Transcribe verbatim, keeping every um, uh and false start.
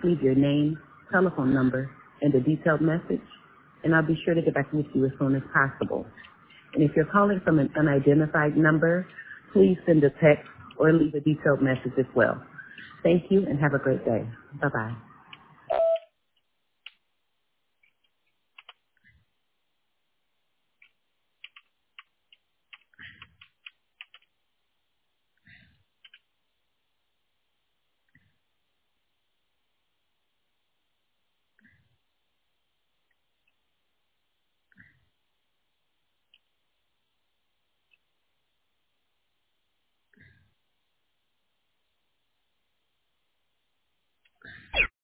leave your name, telephone number, and a detailed message, and I'll be sure to get back with you as soon as possible. And if you're calling from an unidentified number, please send a text or leave a detailed message as well. Thank you and have a great day. Bye-bye.